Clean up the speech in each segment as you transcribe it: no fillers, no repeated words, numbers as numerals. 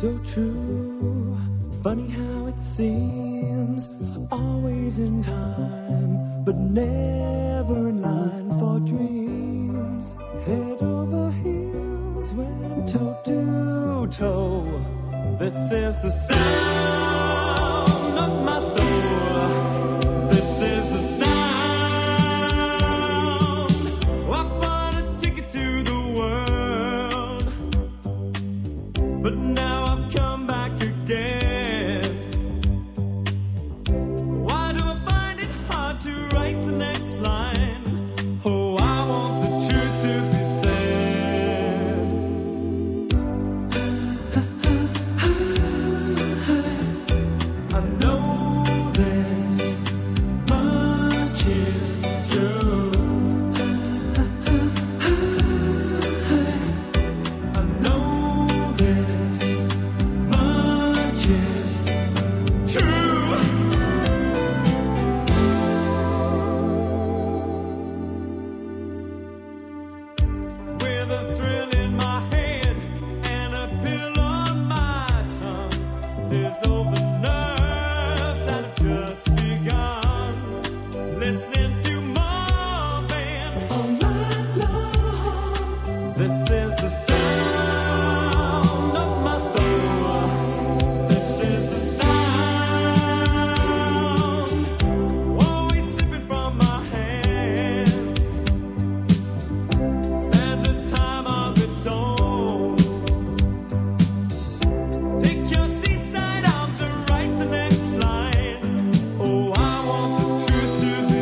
so true. Funny how it seems, always in time, but never in line for dreams. Head over heels, went toe to toe. This is the sound of my soul. This is the sound. I bought a ticket to the world, but now I've come back again. Why do I find it hard to write the next line? Oh, I want the truth to be said. I know this much is true. I know this much is true. With a thrill in my head and a pill on my tongue, there's over nerves that have just begun. Listening to Marvin all night long. This is the sound of my soul. This is the sound, always slipping from my hands. Stands a time of its own. Take your seaside arms and write the next line. Oh, I want the truth to be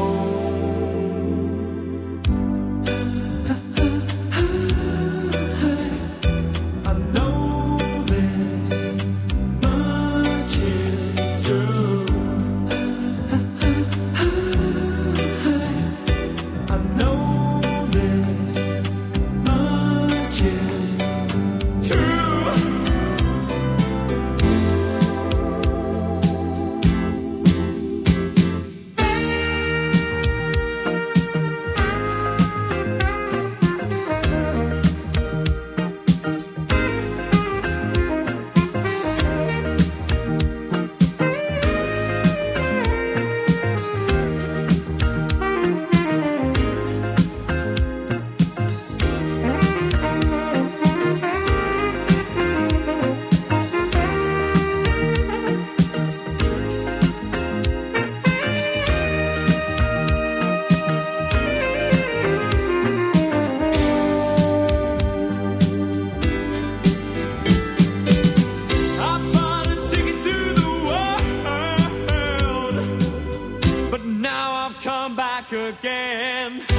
known. I know this much is true. I know this much is true. I bought a ticket to the world, but now I've come back again.